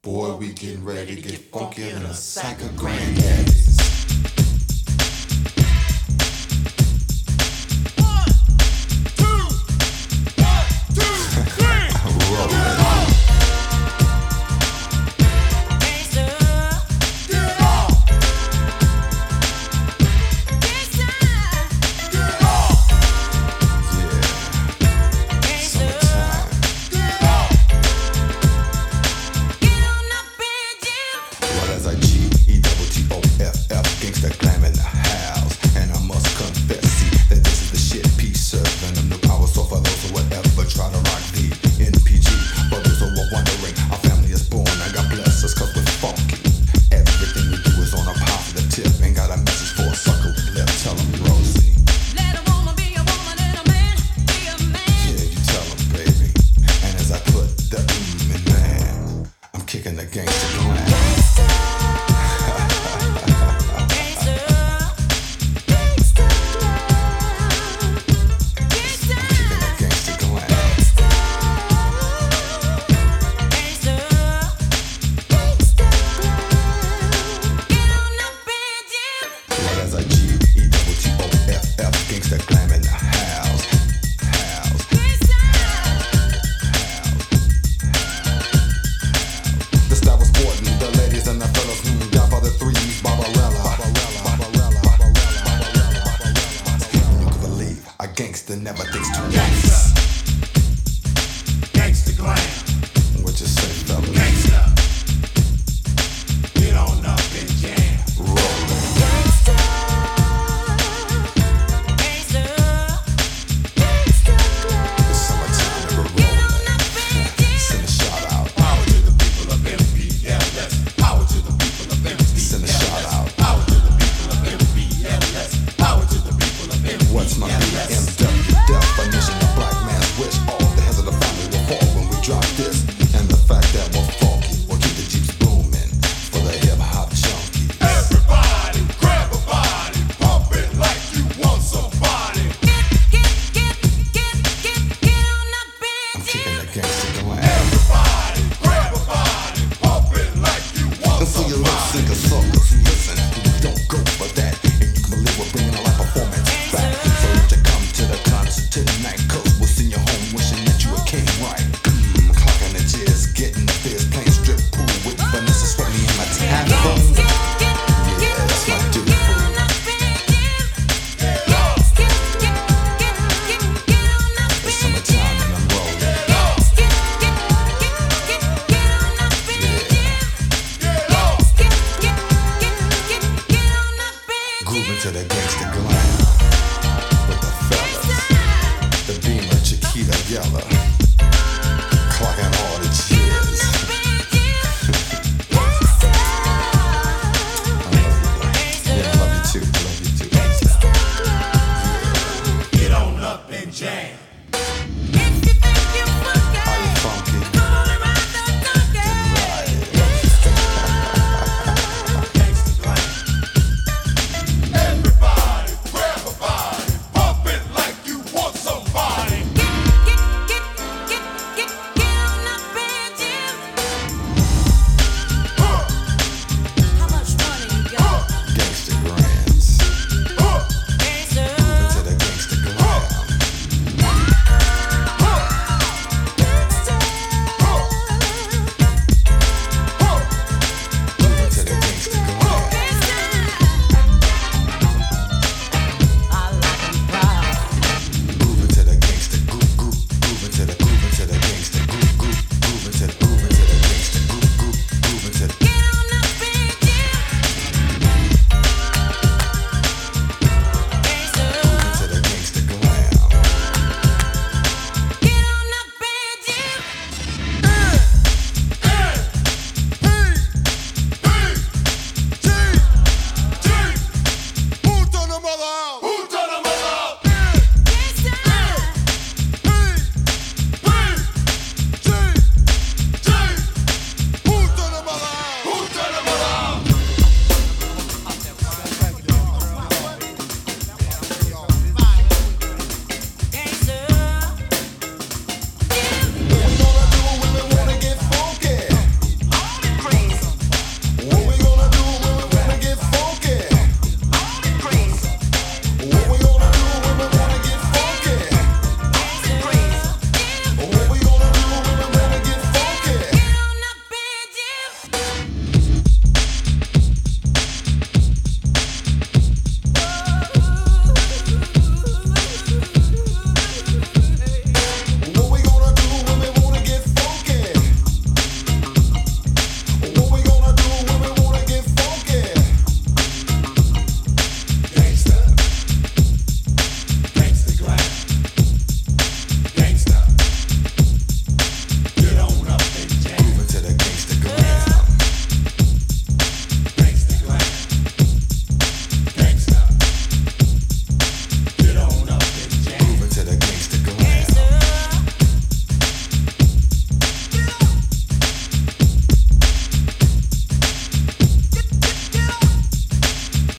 Boy, we getting ready to get funky in a sack of granddaddies. Gangsta glam in the house, and I must confess, see, that this is the shit piece serving them the power. So for those who would ever try to rock the NPG, for those who are wondering, our family is born, and God bless us 'cause we're funky. Everything we do is on a positive tip, and got a message for a sucker with lip. Tell 'em, Rosie. Let a woman be a woman and a man be a man. Yeah, you tell 'em, baby. And as I put the in man, I'm kicking the gangsta glam. Gangsta glam in the house. The style was sporting, the ladies and the fellas, Godfather 3's Barbarella. You can believe a gangster never thinks too much.